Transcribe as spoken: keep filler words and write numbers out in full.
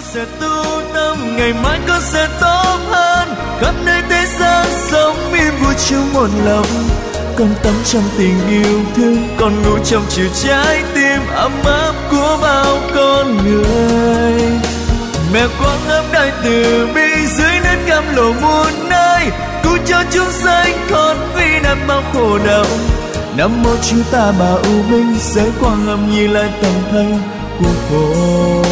sẽ tu tâm, ngày mai con sẽ tốt hơn. Khắp nơi thế gian sống yên vui trong một lòng, con tắm trong tình yêu thương, con ngủ trong chiều trái tim ấm áp của bao con người. Mẹ quang ấp đại từ bi dưới nét cam lộ muôn nơi, cứu cho chúng sanh thoát vì năm bao khổ đau. Nam mô Chúa Ta Bà U Minh, sẽ quang âm Như Lai tầm thanh của Phật.